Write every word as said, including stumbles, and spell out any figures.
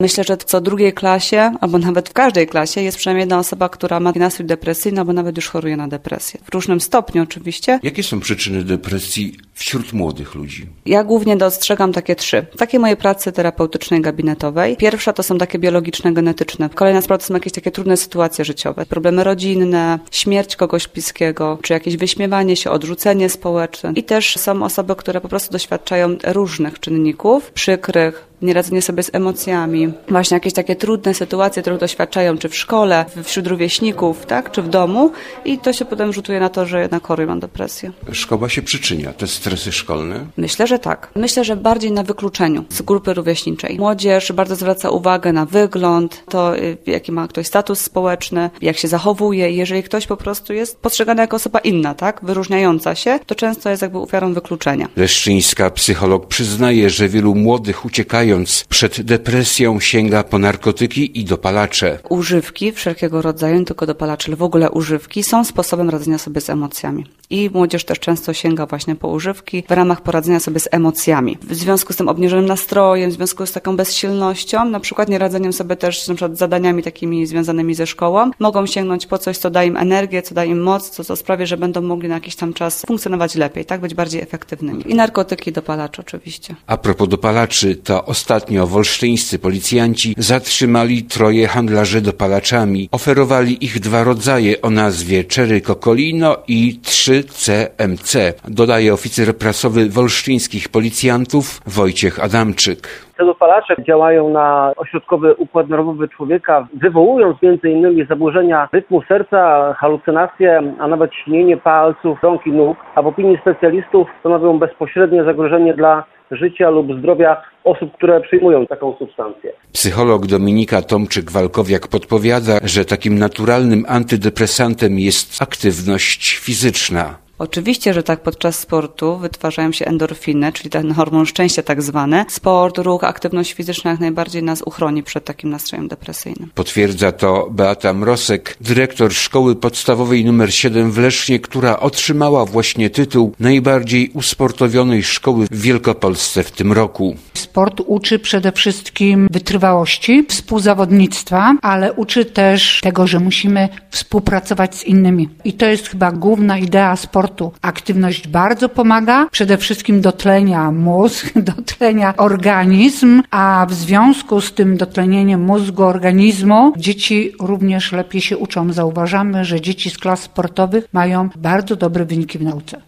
Myślę, że co drugiej klasie, albo nawet w każdej klasie jest przynajmniej jedna osoba, która ma nastrój depresyjny, albo nawet już choruje na depresję. W różnym stopniu oczywiście. Jakie są przyczyny depresji wśród młodych ludzi? Ja głównie dostrzegam takie trzy. Takie moje pracy terapeutycznej, gabinetowej. Pierwsza to są takie biologiczne, genetyczne. Kolejna sprawa to są jakieś takie trudne sytuacje życiowe. Problemy rodzinne, śmierć kogoś bliskiego, czy jakieś wyśmiewanie się, odrzucenie społeczne. I też są osoby, które po prostu doświadczają różnych czynników, przykrych, nieradzenie sobie z emocjami, właśnie jakieś takie trudne sytuacje, których doświadczają czy w szkole, wśród rówieśników, tak, czy w domu i to się potem rzutuje na to, że jednak chorują na depresję. Szkoła się przyczynia, te stresy szkolne? Myślę, że tak. Myślę, że bardziej na wykluczeniu z grupy rówieśniczej. Młodzież bardzo zwraca uwagę na wygląd, to jaki ma ktoś status społeczny, jak się zachowuje. Jeżeli ktoś po prostu jest postrzegany jako osoba inna, tak, wyróżniająca się, to często jest jakby ofiarą wykluczenia. Leszczyńska psycholog przyznaje, że wielu młodych uciekają przed depresją sięga po narkotyki i dopalacze. Używki wszelkiego rodzaju, nie tylko dopalacze, ale w ogóle używki są sposobem radzenia sobie z emocjami. I młodzież też często sięga właśnie po używki w ramach poradzenia sobie z emocjami. W związku z tym obniżonym nastrojem, w związku z taką bezsilnością, na przykład nieradzeniem sobie też na przykład z zadaniami takimi związanymi ze szkołą, mogą sięgnąć po coś, co da im energię, co da im moc, co, co sprawia, że będą mogli na jakiś tam czas funkcjonować lepiej, tak, być bardziej efektywnymi. I narkotyki, i dopalacze oczywiście. A propos dopalaczy, to ostatnio wolsztyńscy policjanci zatrzymali troje handlarzy dopalaczami. Oferowali ich dwa rodzaje o nazwie Cherry Cocolino i trzy C M C, dodaje oficer prasowy wolsztyńskich policjantów Wojciech Adamczyk. Te dopalacze działają na ośrodkowy układ nerwowy człowieka, wywołując między innymi zaburzenia rytmu serca, halucynacje, a nawet śnienie palców, rąk i nóg, a w opinii specjalistów stanowią bezpośrednie zagrożenie dla życia lub zdrowia osób, które przyjmują taką substancję. Psycholog Dominika Tomczyk-Walkowiak podpowiada, że takim naturalnym antydepresantem jest aktywność fizyczna. Oczywiście, że tak, podczas sportu wytwarzają się endorfiny, czyli ten hormon szczęścia tak zwany. Sport, ruch, aktywność fizyczna jak najbardziej nas uchroni przed takim nastrojem depresyjnym. Potwierdza to Beata Mrosek, dyrektor szkoły podstawowej numer siedem w Lesznie, która otrzymała właśnie tytuł najbardziej usportowionej szkoły w Wielkopolsce w tym roku. Sport uczy przede wszystkim wytrwałości, współzawodnictwa, ale uczy też tego, że musimy współpracować z innymi. I to jest chyba główna idea sportu. Aktywność bardzo pomaga, przede wszystkim dotlenia mózg, dotlenia organizm, a w związku z tym dotlenieniem mózgu, organizmu dzieci również lepiej się uczą. Zauważamy, że dzieci z klas sportowych mają bardzo dobre wyniki w nauce.